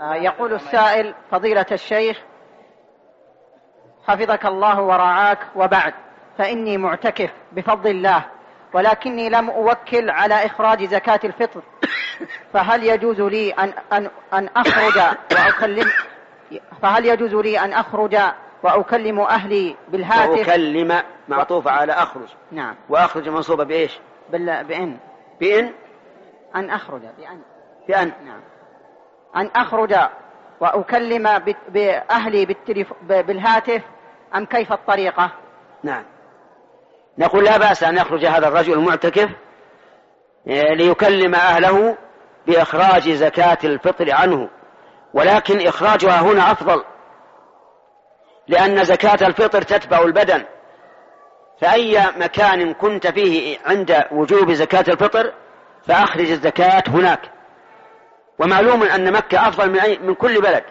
يقول السائل: فضيلة الشيخ حفظك الله ورعاك، وبعد، فإني معتكف بفضل الله، ولكني لم أوكل على إخراج زكاة الفطر، فهل يجوز لي أن أخرج وأكلم أهلي بالهاتف؟ وأكلم معطوفة على أخرج. نعم. وأخرج منصوبة بإيش؟ بإن. أن أخرج بأن. نعم. أن أخرج وأكلم بأهلي بالهاتف أم كيف الطريقة؟ نعم. نقول لا بأس أن يخرج هذا الرجل المعتكف ليكلم أهله بإخراج زكاة الفطر عنه، ولكن إخراجها هنا أفضل، لأن زكاة الفطر تتبع البدن، فأي مكان كنت فيه عند وجوب زكاة الفطر فأخرج الزكاة هناك. ومعلوم أن مكة أفضل من كل بلد،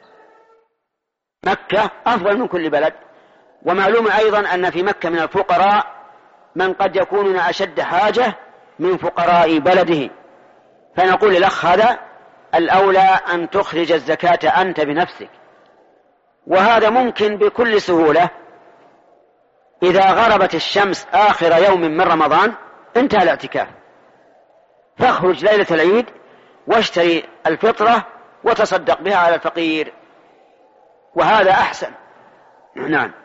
مكة أفضل من كل بلد. ومعلوم أيضا أن في مكة من الفقراء من قد يكونون أشد حاجة من فقراء بلده، فنقول للأخ هذا الأولى أن تخرج الزكاة أنت بنفسك، وهذا ممكن بكل سهولة. إذا غربت الشمس آخر يوم من رمضان انتهى الاعتكاف، فاخرج ليلة العيد واشتري الفطرة وتصدق بها على الفقير، وهذا أحسن. نعم.